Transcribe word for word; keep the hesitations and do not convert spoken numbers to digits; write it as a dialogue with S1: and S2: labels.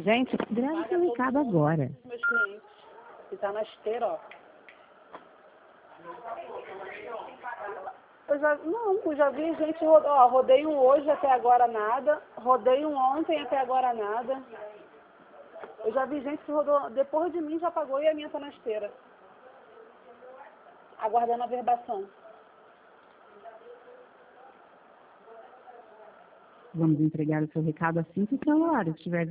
S1: Gente,
S2: grave seu recado agora.
S1: meus clientes. E tá na esteira, ó. Eu já, não, eu já vi gente, ro- ó, rodei um hoje, até agora nada. Rodei um ontem, até agora nada. Eu já vi gente que rodou, depois de mim já pagou e a minha tá na esteira. Aguardando a verbação.
S2: Vamos entregar o seu recado assim que o celular estiver